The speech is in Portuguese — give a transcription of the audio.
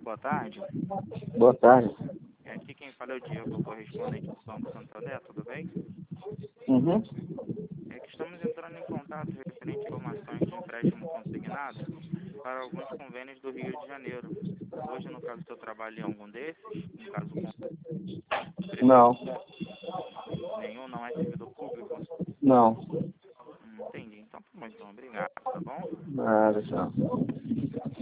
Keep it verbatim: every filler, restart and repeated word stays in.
boa tarde. Boa tarde. É, aqui quem fala é o Diego, correspondente do Banco Santander, tudo bem? Uhum. É que estamos entrando em contato referente a informações de empréstimo consignado para alguns convênios do Rio de Janeiro. Hoje, no caso do seu trabalho, em algum desses, no caso com Não. prefeitura, nenhum não é servidor público? Não. Hum, entendi. Então, tá bom, então, obrigado, tá bom? Nada, tchau.